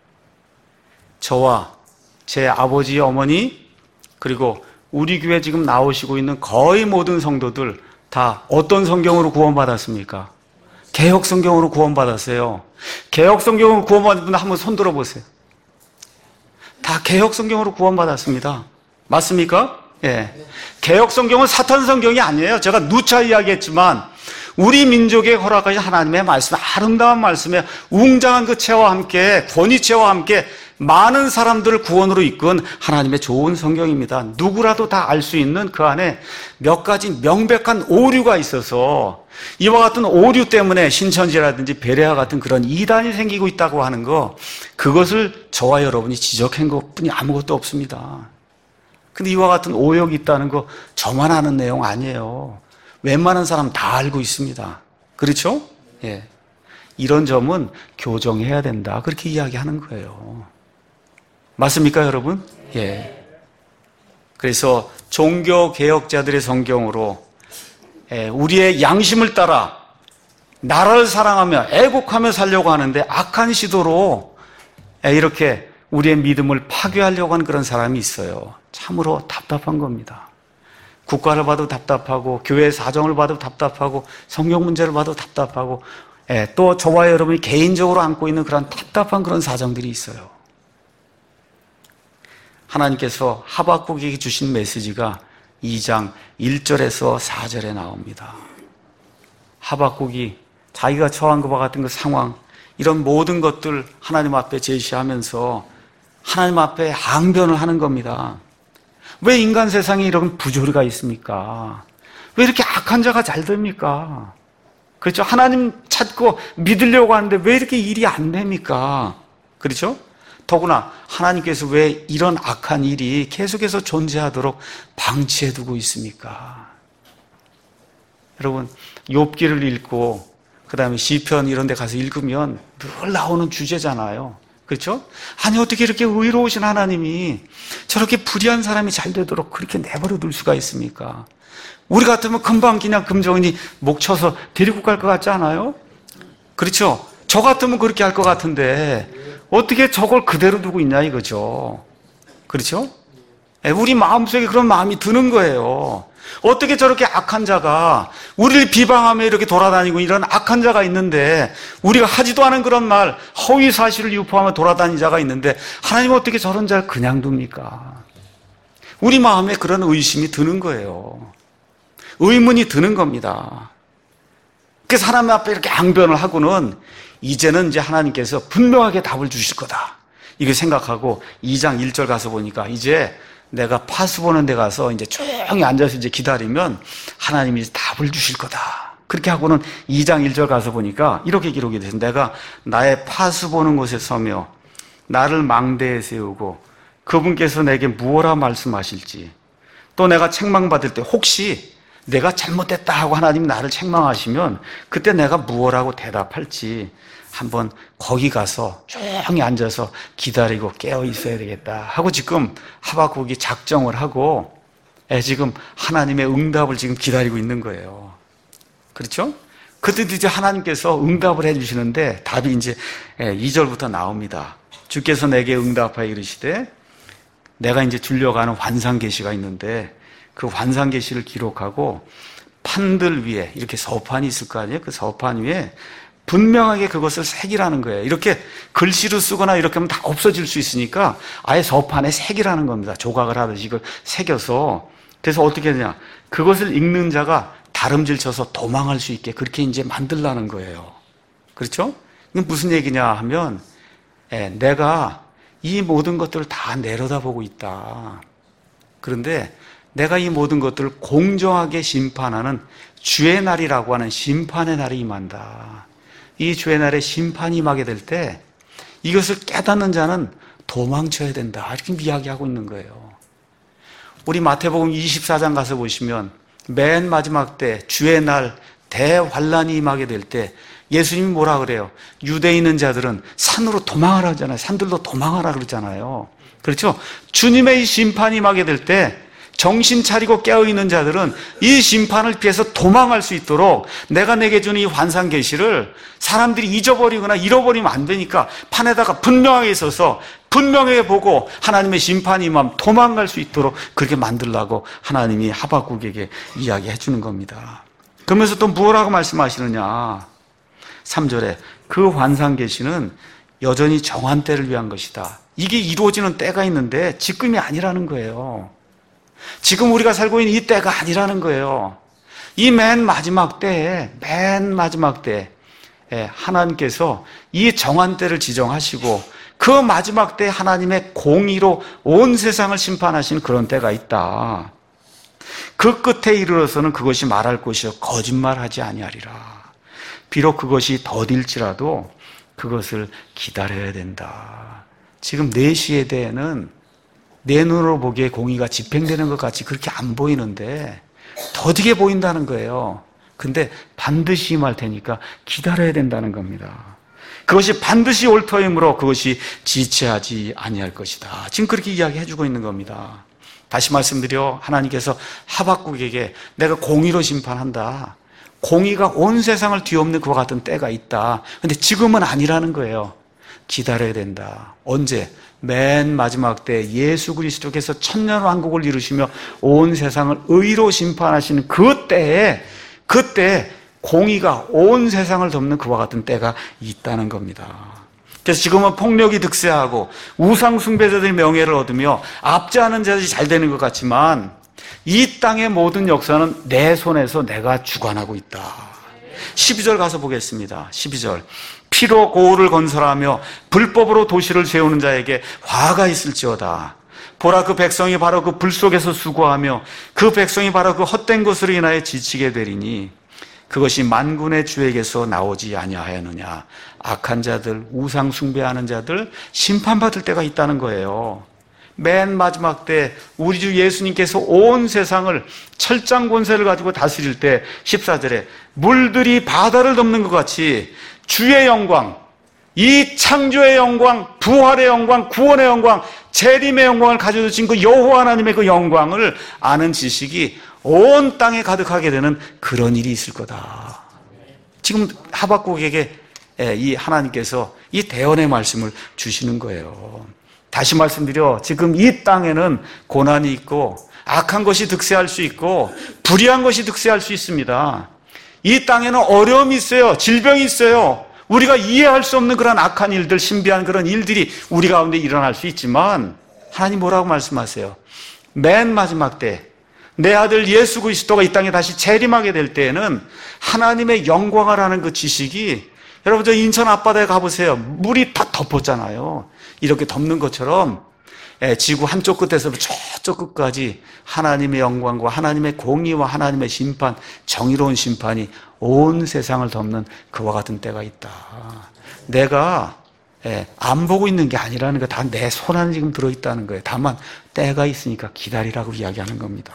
저와 제 아버지, 어머니 그리고 우리 교회 지금 나오시고 있는 거의 모든 성도들 다 어떤 성경으로 구원받았습니까? 개혁 성경으로 구원받았어요. 개혁 성경으로 구원받은 분 한번 손 들어보세요. 다 개혁 성경으로 구원받았습니다. 맞습니까? 예. 개혁 성경은 사탄 성경이 아니에요. 제가 누차 이야기했지만 우리 민족에 허락하신 하나님의 말씀, 아름다운 말씀에 웅장한 그 체와 함께 권위체와 함께 많은 사람들을 구원으로 이끈 하나님의 좋은 성경입니다. 누구라도 다 알 수 있는 그 안에 몇 가지 명백한 오류가 있어서 이와 같은 오류 때문에 신천지라든지 베레아 같은 그런 이단이 생기고 있다고 하는 거, 그것을 저와 여러분이 지적한 것뿐이 아무것도 없습니다. 근데 이와 같은 오역이 있다는 거 저만 아는 내용 아니에요. 웬만한 사람 다 알고 있습니다. 그렇죠? 예. 이런 점은 교정해야 된다. 그렇게 이야기하는 거예요. 맞습니까, 여러분? 예. 그래서 종교 개혁자들의 성경으로 우리의 양심을 따라 나라를 사랑하며 애국하며 살려고 하는데 악한 시도로 이렇게 우리의 믿음을 파괴하려고 하는 그런 사람이 있어요. 참으로 답답한 겁니다. 국가를 봐도 답답하고 교회 사정을 봐도 답답하고 성경 문제를 봐도 답답하고 또 저와 여러분이 개인적으로 안고 있는 그런 답답한 그런 사정들이 있어요. 하나님께서 하박국에게 주신 메시지가 2장 1절에서 4절에 나옵니다. 하박국이 자기가 처한 것과 같은 그 상황, 이런 모든 것들 하나님 앞에 제시하면서 하나님 앞에 항변을 하는 겁니다. 왜 인간 세상에 이런 부조리가 있습니까? 왜 이렇게 악한 자가 잘 됩니까? 그렇죠? 하나님 찾고 믿으려고 하는데 왜 이렇게 일이 안 됩니까? 그렇죠? 더구나 하나님께서 왜 이런 악한 일이 계속해서 존재하도록 방치해두고 있습니까? 여러분, 욥기를 읽고 그 다음에 시편 이런 데 가서 읽으면 늘 나오는 주제잖아요. 그렇죠? 아니 어떻게 이렇게 의로우신 하나님이 저렇게 불의한 사람이 잘 되도록 그렇게 내버려 둘 수가 있습니까? 우리 같으면 금방 그냥 금정이 목 쳐서 데리고 갈 것 같지 않아요? 그렇죠? 저 같으면 그렇게 할 것 같은데 어떻게 저걸 그대로 두고 있냐 이거죠. 그렇죠? 우리 마음속에 그런 마음이 드는 거예요. 어떻게 저렇게 악한 자가 우리를 비방하며 이렇게 돌아다니고 이런 악한 자가 있는데, 우리가 하지도 않은 그런 말, 허위 사실을 유포하며 돌아다니는 자가 있는데 하나님은 어떻게 저런 자를 그냥 둡니까? 우리 마음에 그런 의심이 드는 거예요. 의문이 드는 겁니다. 그래서 하나님 앞에 이렇게 앙변을 하고는 이제는 이제 하나님께서 분명하게 답을 주실 거다, 이렇게 생각하고 2장 1절 가서 보니까 이제 내가 파수 보는 데 가서 이제 조용히 앉아서 이제 기다리면 하나님이 이제 답을 주실 거다. 그렇게 하고는 2장 1절 가서 보니까 이렇게 기록이 돼서 내가 나의 파수 보는 곳에 서며 나를 망대에 세우고 그분께서 내게 무엇라 말씀하실지, 또 내가 책망받을 때 혹시 내가 잘못됐다 하고 하나님이 나를 책망하시면 그때 내가 무엇라고 대답할지 한번 거기 가서 조용히 앉아서 기다리고 깨어 있어야 되겠다 하고 지금 하박국이 작정을 하고 지금 하나님의 응답을 지금 기다리고 있는 거예요. 그렇죠? 그때 이제 하나님께서 응답을 해주시는데 답이 이제 2절부터 나옵니다. 주께서 내게 응답하여 이르시되, 내가 이제 주려고 하는 환상계시가 있는데 그 환상계시를 기록하고 판들 위에 이렇게 서판이 있을 거 아니에요? 그 서판 위에 분명하게 그것을 새기라는 거예요. 이렇게 글씨로 쓰거나 이렇게 하면 다 없어질 수 있으니까 아예 서판에 새기라는 겁니다. 조각을 하듯이 이걸 새겨서. 그래서 어떻게 되냐, 그것을 읽는 자가 다름질 쳐서 도망할 수 있게 그렇게 이제 만들라는 거예요. 그렇죠? 이건 무슨 얘기냐 하면 내가 이 모든 것들을 다 내려다보고 있다. 그런데 내가 이 모든 것들을 공정하게 심판하는 주의 날이라고 하는 심판의 날이 임한다. 이 주의 날에 심판이 임하게 될 때 이것을 깨닫는 자는 도망쳐야 된다. 이렇게 이야기하고 있는 거예요. 우리 마태복음 24장 가서 보시면 맨 마지막 때 주의 날 대환란이 임하게 될 때 예수님이 뭐라 그래요? 유대에 있는 자들은 산으로 도망하라 하잖아요. 산들로 도망하라 그러잖아요. 그렇죠? 주님의 이 심판이 임하게 될 때 정신 차리고 깨어있는 자들은 이 심판을 피해서 도망할 수 있도록 내가 내게 주는 이 환상 계시를 사람들이 잊어버리거나 잃어버리면 안 되니까 판에다가 분명하게 써서 분명하게 보고 하나님의 심판이 임하면 도망갈 수 있도록 그렇게 만들라고 하나님이 하박국에게 이야기해 주는 겁니다. 그러면서 또 무엇라고 말씀하시느냐, 3절에 그 환상 계시는 여전히 정한 때를 위한 것이다. 이게 이루어지는 때가 있는데 지금이 아니라는 거예요. 지금 우리가 살고 있는 이 때가 아니라는 거예요. 이 맨 마지막 때에 하나님께서 이 정한 때를 지정하시고 그 마지막 때에 하나님의 공의로 온 세상을 심판하시는 그런 때가 있다. 그 끝에 이르러서는 그것이 말할 것이요 거짓말하지 아니하리라. 비록 그것이 더딜지라도 그것을 기다려야 된다. 지금 내 시대에는 내 눈으로 보기에 공의가 집행되는 것 같이 그렇게 안 보이는데 더디게 보인다는 거예요. 근데 반드시 임할 테니까 기다려야 된다는 겁니다. 그것이 반드시 올 터이므로 그것이 지체하지 아니할 것이다. 지금 그렇게 이야기해주고 있는 겁니다. 다시 말씀드려, 하나님께서 하박국에게 내가 공의로 심판한다. 공의가 온 세상을 뒤엎는 그와 같은 때가 있다. 근데 지금은 아니라는 거예요. 기다려야 된다. 언제? 맨 마지막 때 예수 그리스도께서 천년왕국을 이루시며 온 세상을 의로 심판하시는 그때 공의가 온 세상을 덮는 그와 같은 때가 있다는 겁니다. 그래서 지금은 폭력이 득세하고 우상 숭배자들의 명예를 얻으며 압제하는 자들이 잘 되는 것 같지만 이 땅의 모든 역사는 내 손에서 내가 주관하고 있다. 12절 가서 보겠습니다. 12절. 피로 고을을 건설하며 불법으로 도시를 세우는 자에게 화가 있을지어다. 보라, 그 백성이 바로 그 불 속에서 수고하며 그 백성이 바로 그 헛된 것으로 인하여 지치게 되리니 그것이 만군의 주에게서 나오지 아니하였느냐. 악한 자들, 우상 숭배하는 자들 심판받을 때가 있다는 거예요. 맨 마지막 때 우리 주 예수님께서 온 세상을 철장 권세를 가지고 다스릴 때 14절에 물들이 바다를 덮는 것 같이 주의 영광, 이 창조의 영광, 부활의 영광, 구원의 영광, 재림의 영광을 가져주신 그 여호와 하나님의 그 영광을 아는 지식이 온 땅에 가득하게 되는 그런 일이 있을 거다. 지금 하박국에게 이 하나님께서 이 대언의 말씀을 주시는 거예요. 다시 말씀드려, 지금 이 땅에는 고난이 있고 악한 것이 득세할 수 있고 불의한 것이 득세할 수 있습니다. 이 땅에는 어려움이 있어요. 질병이 있어요. 우리가 이해할 수 없는 그런 악한 일들, 신비한 그런 일들이 우리 가운데 일어날 수 있지만 하나님 뭐라고 말씀하세요? 맨 마지막 때 내 아들 예수 그리스도가 이 땅에 다시 재림하게 될 때에는 하나님의 영광을 아는 그 지식이, 여러분 저 인천 앞바다에 가보세요. 물이 다 덮었잖아요. 이렇게 덮는 것처럼 지구 한쪽 끝에서부터 저쪽 끝까지 하나님의 영광과 하나님의 공의와 하나님의 심판, 정의로운 심판이 온 세상을 덮는 그와 같은 때가 있다. 내가 안 보고 있는 게 아니라는 거, 다 내 손 안에 지금 들어있다는 거예요. 다만 때가 있으니까 기다리라고 이야기하는 겁니다.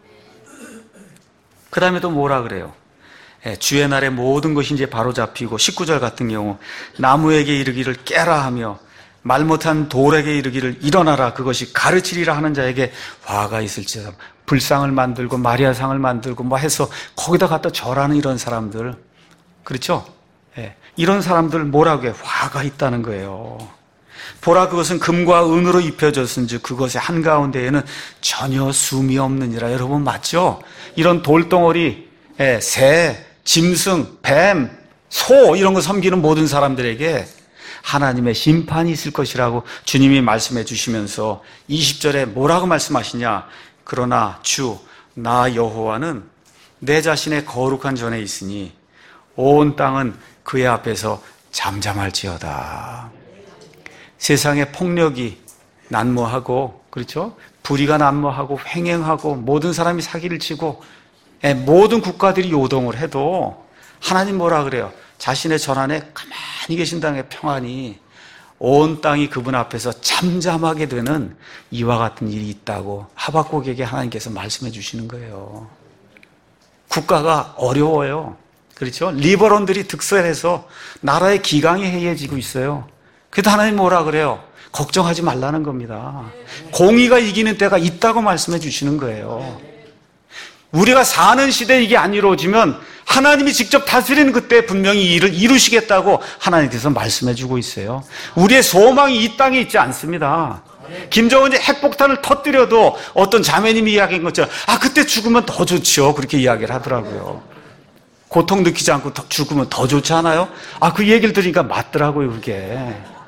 그 다음에 또 뭐라 그래요? 주의 날에 모든 것이 이제 바로 잡히고, 19절 같은 경우 나무에게 이르기를 깨라 하며 말 못한 돌에게 이르기를 일어나라, 그것이 가르치리라 하는 자에게 화가 있을지어다. 불상을 만들고 마리아상을 만들고 뭐 해서 거기다 갖다 절하는 이런 사람들, 그렇죠? 이런 사람들 뭐라고 해요? 화가 있다는 거예요. 보라, 그것은 금과 은으로 입혀졌은즉 그것의 한가운데에는 전혀 숨이 없느니라. 여러분 맞죠? 이런 돌덩어리, 새, 짐승, 뱀, 소 이런 거 섬기는 모든 사람들에게 하나님의 심판이 있을 것이라고 주님이 말씀해 주시면서 20절에 뭐라고 말씀하시냐? 그러나 주, 나 여호와는 내 자신의 거룩한 전에 있으니 온 땅은 그의 앞에서 잠잠할지어다. 세상의 폭력이 난무하고, 그렇죠? 불의가 난무하고 횡행하고 모든 사람이 사기를 치고 모든 국가들이 요동을 해도 하나님 뭐라 그래요? 자신의 전 안에 가만히 계신 땅의 평안이, 온 땅이 그분 앞에서 잠잠하게 되는 이와 같은 일이 있다고 하박국에게 하나님께서 말씀해 주시는 거예요. 국가가 어려워요. 그렇죠? 리버런들이 득세해서 나라의 기강이 해이해지고 있어요. 그래도 하나님 뭐라 그래요? 걱정하지 말라는 겁니다. 공의가 이기는 때가 있다고 말씀해 주시는 거예요. 우리가 사는 시대에 이게 안 이루어지면 하나님이 직접 다스리는 그때 분명히 이 일을 이루시겠다고 하나님께서 말씀해 주고 있어요. 우리의 소망이 이 땅에 있지 않습니다. 김정은이 핵폭탄을 터뜨려도 어떤 자매님이 이야기한 것처럼 그때 죽으면 더 좋죠, 그렇게 이야기를 하더라고요. 고통 느끼지 않고 죽으면 더 좋지 않아요? 그 얘기를 들으니까 맞더라고요. 그게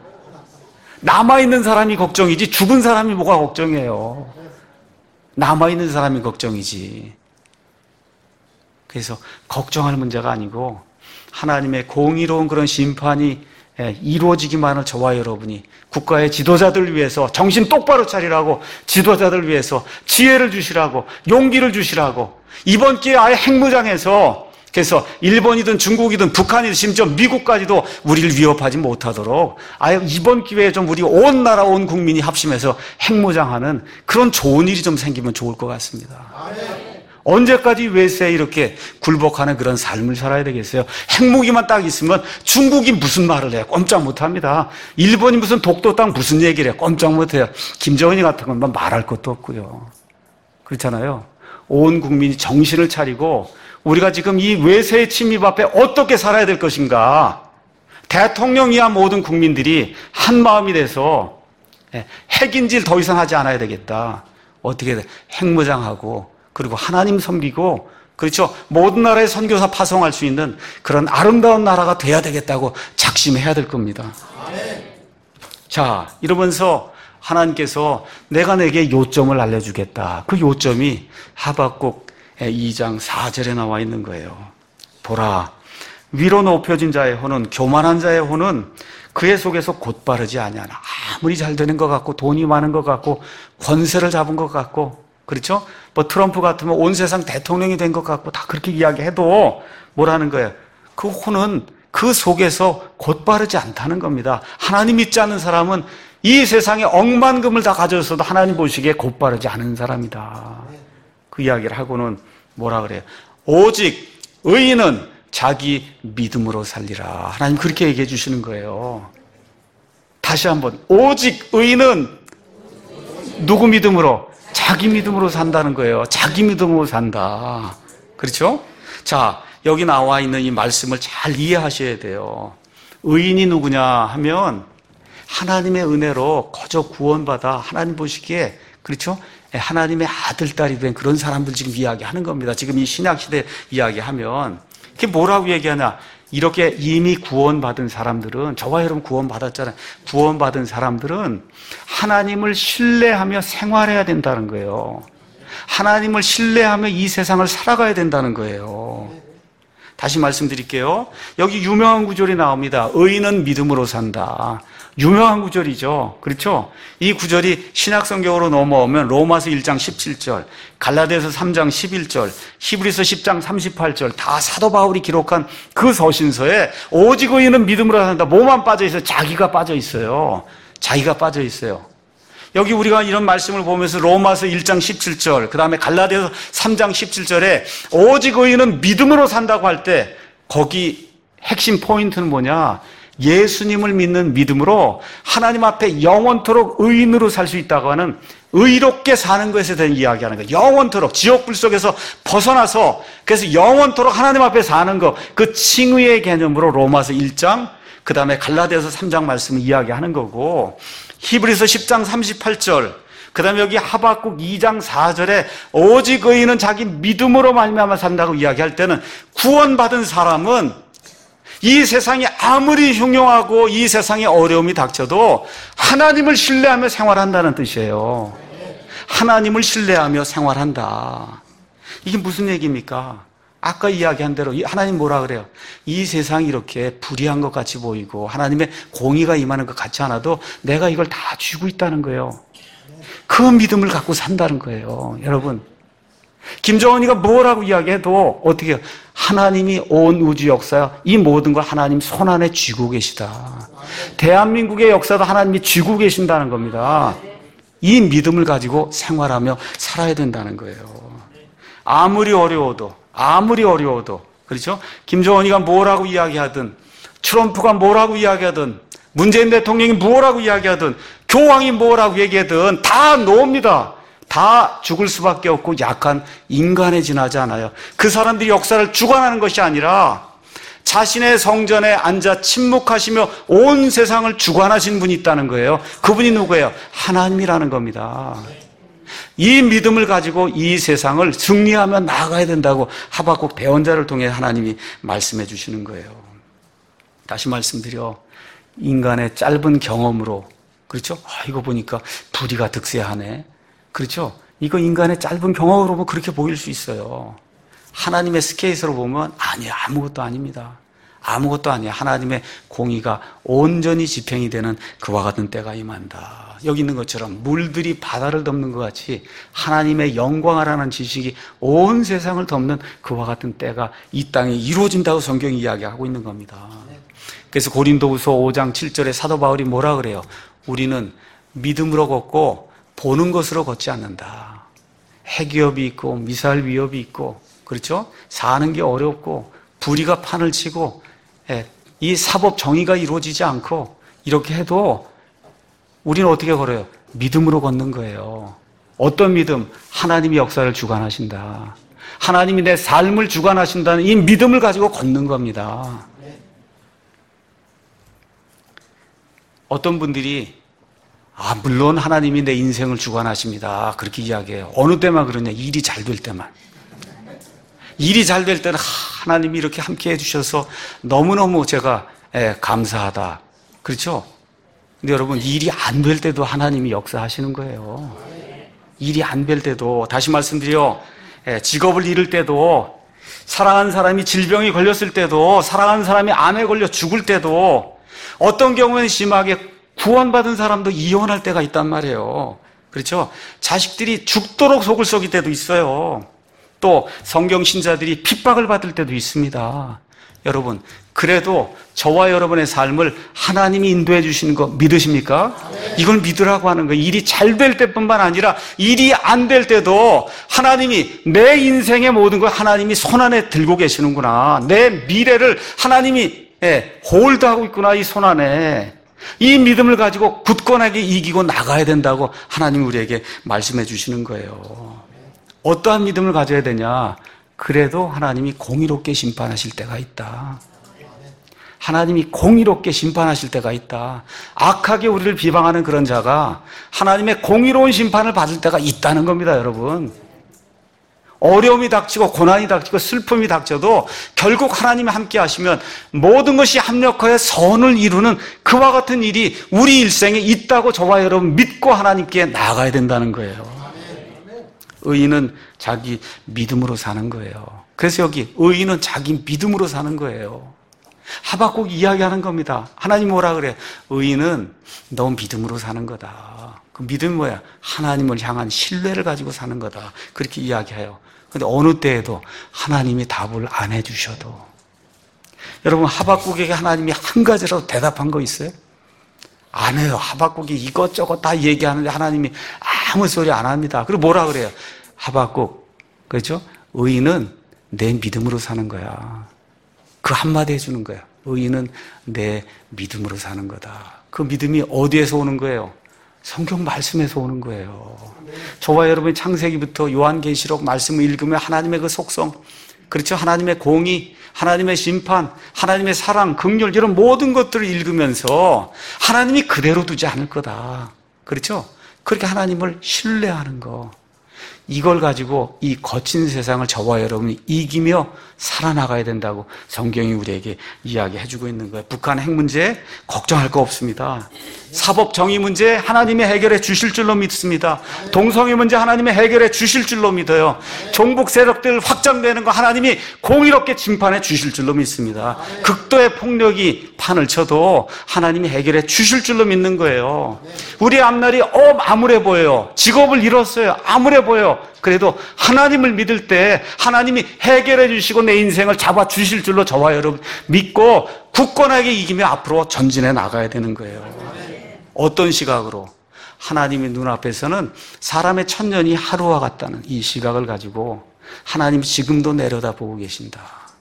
남아있는 사람이 걱정이지 죽은 사람이 뭐가 걱정이에요. 남아있는 사람이 걱정이지. 그래서 걱정할 문제가 아니고 하나님의 공의로운 그런 심판이 이루어지기만을 저와 여러분이 국가의 지도자들 위해서 정신 똑바로 차리라고, 지도자들 위해서 지혜를 주시라고, 용기를 주시라고, 이번 기회에 아예 핵무장해서, 그래서 일본이든 중국이든 북한이든 심지어 미국까지도 우리를 위협하지 못하도록 아예 이번 기회에 좀 우리 온 나라 온 국민이 합심해서 핵무장하는 그런 좋은 일이 좀 생기면 좋을 것 같습니다. 언제까지 외세에 이렇게 굴복하는 그런 삶을 살아야 되겠어요? 핵무기만 딱 있으면 중국이 무슨 말을 해요? 꼼짝 못합니다. 일본이 무슨 독도 땅 무슨 얘기를 해요? 꼼짝 못해요. 김정은이 같은 건 말할 것도 없고요. 그렇잖아요. 온 국민이 정신을 차리고 우리가 지금 이 외세의 침입 앞에 어떻게 살아야 될 것인가, 대통령이야 모든 국민들이 한 마음이 돼서 핵인질 더 이상 하지 않아야 되겠다. 어떻게 돼? 핵무장하고 그리고 하나님 섬기고, 그렇죠? 모든 나라의 선교사 파송할 수 있는 그런 아름다운 나라가 돼야 되겠다고 작심해야 될 겁니다. 자, 이러면서 하나님께서 내가 내게 요점을 알려주겠다. 그 요점이 하박국 2장 4절에 나와 있는 거예요. 보라, 위로 높여진 자의 혼은, 교만한 자의 혼은 그의 속에서 곧바르지 아니하나. 아무리 잘 되는 것 같고 돈이 많은 것 같고 권세를 잡은 것 같고, 그렇죠? 뭐 트럼프 같으면 온 세상 대통령이 된 것 같고 다 그렇게 이야기해도 뭐라는 거예요? 그 혼은 그 속에서 곧바르지 않다는 겁니다. 하나님 믿지 않는 사람은 이 세상에 억만금을 다 가졌어도 하나님 보시기에 곧바르지 않은 사람이다. 그 이야기를 하고는 뭐라 그래요? 오직 의인은 자기 믿음으로 살리라. 하나님 그렇게 얘기해 주시는 거예요. 다시 한번, 오직 의인은 누구 믿음으로? 자기 믿음으로 산다는 거예요. 자기 믿음으로 산다. 그렇죠? 자, 여기 나와 있는 이 말씀을 잘 이해하셔야 돼요. 의인이 누구냐 하면 하나님의 은혜로 거저 구원받아 하나님 보시기에, 그렇죠? 하나님의 아들, 딸이 된 그런 사람들 지금 이야기하는 겁니다. 지금 이 신약시대 이야기하면 그게 뭐라고 얘기하냐? 이렇게 이미 구원받은 사람들은, 저와 여러분 구원받았잖아요. 구원받은 사람들은 하나님을 신뢰하며 생활해야 된다는 거예요. 하나님을 신뢰하며 이 세상을 살아가야 된다는 거예요. 다시 말씀드릴게요. 여기 유명한 구절이 나옵니다. 의인은 믿음으로 산다. 유명한 구절이죠. 그렇죠? 이 구절이 신약성경으로 넘어오면 로마서 1장 17절, 갈라디아서 3장 11절, 히브리서 10장 38절 다 사도 바울이 기록한 그 서신서에 오직 의인은 믿음으로 산다. 뭐만 빠져 있어요? 자기가 빠져 있어요. 자기가 빠져 있어요. 여기 우리가 이런 말씀을 보면서 로마서 1장 17절, 그 다음에 갈라디아서 3장 17절에 오직 의인은 믿음으로 산다고 할 때 거기 핵심 포인트는 뭐냐? 예수님을 믿는 믿음으로 하나님 앞에 영원토록 의인으로 살 수 있다고 하는 의롭게 사는 것에 대한 이야기하는 거예요. 영원토록 지옥불 속에서 벗어나서 그래서 영원토록 하나님 앞에 사는 것, 그 칭의의 개념으로 로마서 1장, 그 다음에 갈라디아서 3장 말씀을 이야기하는 거고, 히브리서 10장 38절, 그 다음에 여기 하박국 2장 4절에 오직 의인은 자기 믿음으로 말미암아 산다고 이야기할 때는 구원받은 사람은 이 세상이 아무리 흉흉하고 이 세상에 어려움이 닥쳐도 하나님을 신뢰하며 생활한다는 뜻이에요. 하나님을 신뢰하며 생활한다. 이게 무슨 얘기입니까? 아까 이야기한 대로 하나님 뭐라 그래요? 이 세상이 이렇게 불의한 것 같이 보이고 하나님의 공의가 임하는 것 같지 않아도 내가 이걸 다 쥐고 있다는 거예요. 그 믿음을 갖고 산다는 거예요. 여러분, 김정은이가 뭐라고 이야기해도 어떻게 해요? 하나님이 온 우주 역사 이 모든 걸 하나님 손안에 쥐고 계시다. 대한민국의 역사도 하나님이 쥐고 계신다는 겁니다. 이 믿음을 가지고 생활하며 살아야 된다는 거예요. 아무리 어려워도 그렇죠? 김정은이가 뭐라고 이야기하든 트럼프가 뭐라고 이야기하든 문재인 대통령이 뭐라고 이야기하든 교황이 뭐라고 얘기하든 다 노입니다. 다 죽을 수밖에 없고 약한 인간에 지나지 않아요. 그 사람들이 역사를 주관하는 것이 아니라 자신의 성전에 앉아 침묵하시며 온 세상을 주관하신 분이 있다는 거예요. 그분이 누구예요? 하나님이라는 겁니다. 이 믿음을 가지고 이 세상을 승리하며 나아가야 된다고 하박국 배원자를 통해 하나님이 말씀해 주시는 거예요. 다시 말씀드려, 인간의 짧은 경험으로, 그렇죠? 이거 보니까 불의가 득세하네. 그렇죠? 이거 인간의 짧은 경험으로 보면 그렇게 보일 수 있어요. 하나님의 스케일으로 보면 아니야, 아무것도 아닙니다. 아무것도 아니야. 하나님의 공의가 온전히 집행이 되는 그와 같은 때가 임한다. 여기 있는 것처럼 물들이 바다를 덮는 것 같이 하나님의 영광이라는 지식이 온 세상을 덮는 그와 같은 때가 이 땅에 이루어진다고 성경이 이야기하고 있는 겁니다. 그래서 고린도후서 5장 7절에 사도 바울이 뭐라 그래요? 우리는 믿음으로 걷고 보는 것으로 걷지 않는다. 핵위협이 있고 미사일 위협이 있고, 그렇죠? 사는 게 어렵고 불의가 판을 치고 이 사법 정의가 이루어지지 않고 이렇게 해도 우리는 어떻게 걸어요? 믿음으로 걷는 거예요. 어떤 믿음? 하나님이 역사를 주관하신다. 하나님이 내 삶을 주관하신다는 이 믿음을 가지고 걷는 겁니다. 어떤 분들이 물론 하나님이 내 인생을 주관하십니다. 그렇게 이야기해요. 어느 때만 그러냐? 일이 잘 될 때만. 일이 잘 될 때는 하나님이 이렇게 함께 해주셔서 너무너무 제가 감사하다. 그렇죠? 근데 여러분, 일이 안 될 때도 하나님이 역사하시는 거예요. 일이 안 될 때도, 다시 말씀드려, 직업을 잃을 때도, 사랑하는 사람이 질병이 걸렸을 때도, 사랑하는 사람이 암에 걸려 죽을 때도, 어떤 경우에는 심하게 구원받은 사람도 이혼할 때가 있단 말이에요. 그렇죠? 자식들이 죽도록 속을 썩일 때도 있어요. 또 성경 신자들이 핍박을 받을 때도 있습니다. 여러분, 그래도 저와 여러분의 삶을 하나님이 인도해 주시는 거 믿으십니까? 이걸 믿으라고 하는 거예요. 일이 잘 될 때뿐만 아니라 일이 안 될 때도 하나님이 내 인생의 모든 걸 하나님이 손안에 들고 계시는구나. 내 미래를 하나님이 홀드하고 있구나, 이 손안에. 이 믿음을 가지고 굳건하게 이기고 나가야 된다고 하나님이 우리에게 말씀해 주시는 거예요. 어떠한 믿음을 가져야 되냐? 그래도 하나님이 공의롭게 심판하실 때가 있다. 하나님이 공의롭게 심판하실 때가 있다. 악하게 우리를 비방하는 그런 자가 하나님의 공의로운 심판을 받을 때가 있다는 겁니다, 여러분. 어려움이 닥치고 고난이 닥치고 슬픔이 닥쳐도 결국 하나님이 함께 하시면 모든 것이 합력하여 선을 이루는 그와 같은 일이 우리 일생에 있다고 저와 여러분 믿고 하나님께 나아가야 된다는 거예요. 의인은 자기 믿음으로 사는 거예요. 그래서 여기 의인은 자기 믿음으로 사는 거예요. 하박국 이야기하는 겁니다. 하나님 뭐라 그래요? 의인은 너 믿음으로 사는 거다. 그 믿음이 뭐야? 하나님을 향한 신뢰를 가지고 사는 거다. 그렇게 이야기해요. 그런데 어느 때에도 하나님이 답을 안 해주셔도, 여러분 하박국에게 하나님이 한 가지라도 대답한 거 있어요? 안 해요. 하박국이 이것저것 다 얘기하는데 하나님이 아무 소리 안 합니다. 그리고 뭐라 그래요? 하박국, 그렇죠? 의인은 내 믿음으로 사는 거야. 그 한마디 해주는 거야. 의인은 내 믿음으로 사는 거다. 그 믿음이 어디에서 오는 거예요? 성경 말씀에서 오는 거예요. 저와 여러분이 창세기부터 요한계시록 말씀을 읽으면 하나님의 그 속성, 그렇죠? 하나님의 공의, 하나님의 심판, 하나님의 사랑, 긍휼, 이런 모든 것들을 읽으면서 하나님이 그대로 두지 않을 거다. 그렇죠? 그렇게 하나님을 신뢰하는 거. 이걸 가지고 이 거친 세상을 저와 여러분이 이기며 살아나가야 된다고 성경이 우리에게 이야기해주고 있는 거예요. 북한 핵 문제 걱정할 거 없습니다. 사법 정의 문제 하나님이 해결해 주실 줄로 믿습니다. 동성애 문제 하나님이 해결해 주실 줄로 믿어요. 종북 세력들 확장되는 거 하나님이 공의롭게 심판해 주실 줄로 믿습니다. 극도의 폭력이 판을 쳐도 하나님이 해결해 주실 줄로 믿는 거예요. 우리 앞날이 암울해 보여요. 직업을 잃었어요. 암울해 보여요. 그래도 하나님을 믿을 때 하나님이 해결해 주시고 내 인생을 잡아 주실 줄로 저와 여러분 믿고 굳건하게 이기며 앞으로 전진해 나가야 되는 거예요. 어떤 시각으로? 하나님의 눈앞에서는 사람의 천년이 하루와 같다는 이 시각을 가지고 하나님 지금도 내려다보고 계신다.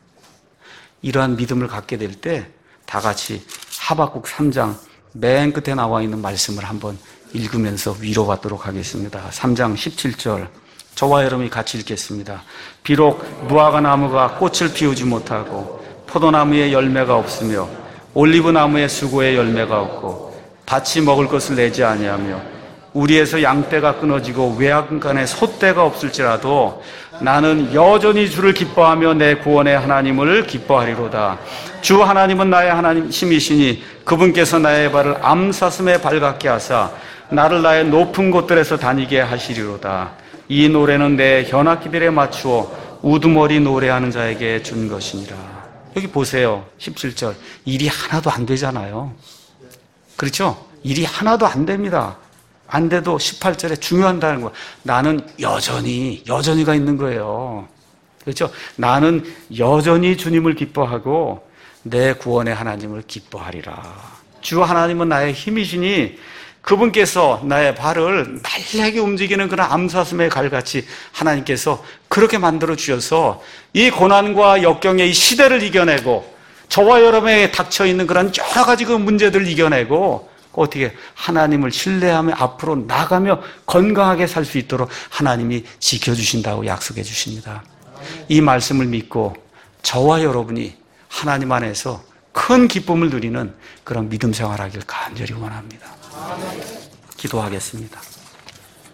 이러한 믿음을 갖게 될 때 다 같이 하박국 3장 맨 끝에 나와 있는 말씀을 한번 읽으면서 위로받도록 하겠습니다. 3장 17절 저와 여러분이 같이 읽겠습니다. 비록 무화과 나무가 꽃을 피우지 못하고 포도나무에 열매가 없으며 올리브나무에 수고에 열매가 없고 밭이 먹을 것을 내지 아니하며 우리에서 양떼가 끊어지고 외양간에 소떼가 없을지라도 나는 여전히 주를 기뻐하며 내 구원의 하나님을 기뻐하리로다. 주 하나님은 나의 하나님이시니 그분께서 나의 발을 암사슴에 발같게 하사 나를 나의 높은 곳들에서 다니게 하시리로다. 이 노래는 내 현악기들에 맞추어 우두머리 노래하는 자에게 준 것이니라. 여기 보세요. 17절. 일이 하나도 안 되잖아요. 그렇죠? 일이 하나도 안 됩니다. 안 돼도 18절에 중요한다는 거예요. 나는 여전히가 있는 거예요. 그렇죠? 나는 여전히 주님을 기뻐하고 내 구원의 하나님을 기뻐하리라. 주 하나님은 나의 힘이시니 그분께서 나의 발을 날래게 움직이는 그런 암사슴의 갈같이 하나님께서 그렇게 만들어 주셔서 이 고난과 역경의 이 시대를 이겨내고 저와 여러분에게 닥쳐 있는 그런 여러 가지 그 문제들을 이겨내고 어떻게 하나님을 신뢰하며 앞으로 나가며 건강하게 살 수 있도록 하나님이 지켜주신다고 약속해 주십니다. 이 말씀을 믿고 저와 여러분이 하나님 안에서 큰 기쁨을 누리는 그런 믿음 생활하길 간절히 원합니다. 기도하겠습니다.